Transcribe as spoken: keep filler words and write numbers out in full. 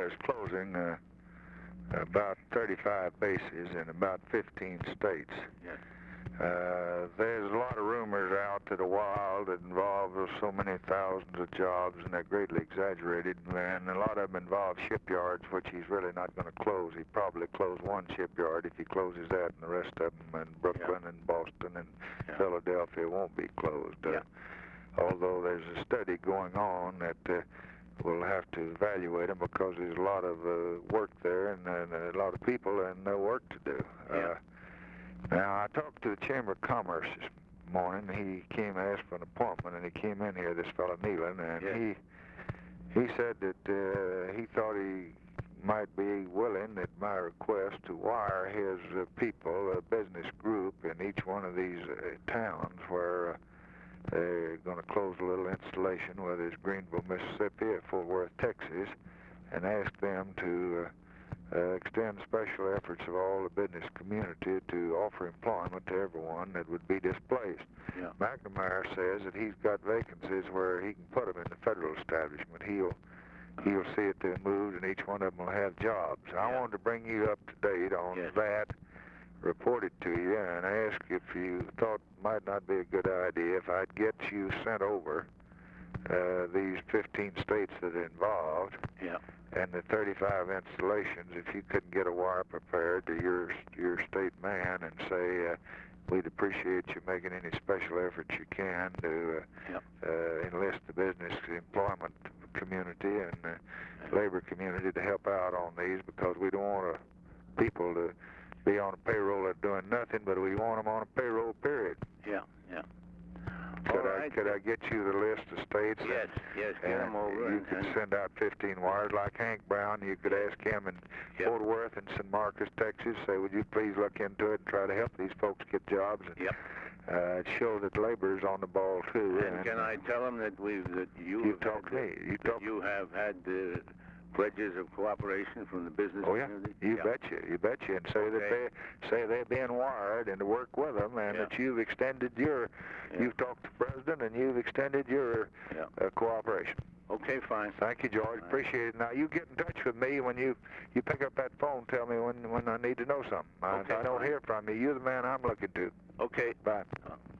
is closing uh, about thirty-five bases in about fifteen states. Yes. Uh, there's a lot of rumors out that are wild that involve so many thousands of jobs, and they're greatly exaggerated. And a lot of them involve shipyards, which he's really not going to close. He'd probably close one shipyard if he closes that, and the rest of them in Brooklyn Yeah. and Boston and Yeah. Philadelphia won't be closed. Yeah. Uh, although there's a study going on that uh, we'll have to evaluate them because there's a lot of uh, work there and, and a lot of people and no work to do. Yeah. Uh, now, I talked to the Chamber of Commerce this morning. He came and asked for an appointment, and he came in here, this fellow Nealon, and Yes. he he said that uh, he thought he might be willing, at my request, to wire his uh, people, a business group in each one of these uh, towns where uh, they're going to close a little installation, whether it's Greenville, Mississippi, or Fort Worth, Texas, and ask them to uh, uh, extend special efforts of all the business community to offer employment to everyone that would be displaced. Yeah. McNamara says that he's got vacancies where he can put them in the federal establishment. He'll he'll see it they're moved, and each one of them will have jobs. I Yeah. wanted to bring you up to date on Yes. that, report it to you, and ask if you thought it might not be a good idea if I'd get you sent over uh, these fifteen states that are involved. Yeah. And the thirty-five installations, if you couldn't get a wire prepared to your your state man and say, uh, we'd appreciate you making any special efforts you can to uh, Yep. uh, enlist the business employment community and uh, labor community to help out on these, because we don't want uh, people to be on a payroll that's doing nothing, but we want them on a payroll, period. Yeah. Yeah. Could All I right. could I get you the list of states? and- Yes. Yes. Get And them over. you and, could and- send out fifteen wires like Hank Brown. You could ask him in Yep. Fort Worth and San Marcos, Texas, say, would you please look into it and try to help these folks get jobs? And, Yep. uh, it shows that labor is on the ball, too. And can I tell them that we that you You have talk to had, me. You that talk. you have had uh, pledges of cooperation from the business Oh, yeah. community? You Yeah. betcha. You betcha. And say that Okay. they say they're being wired and to work with them, and Yeah. that you've extended your, Yeah. you've talked to the president and you've extended your Yeah. uh, cooperation. Okay. Fine. Thank you, George. right. Appreciate it. Now, you get in touch with me when you, you pick up that phone. Tell me when, when I need to know something. I- Okay, I don't fine. hear from you. You're the man I'm looking to. Okay. Bye. Uh,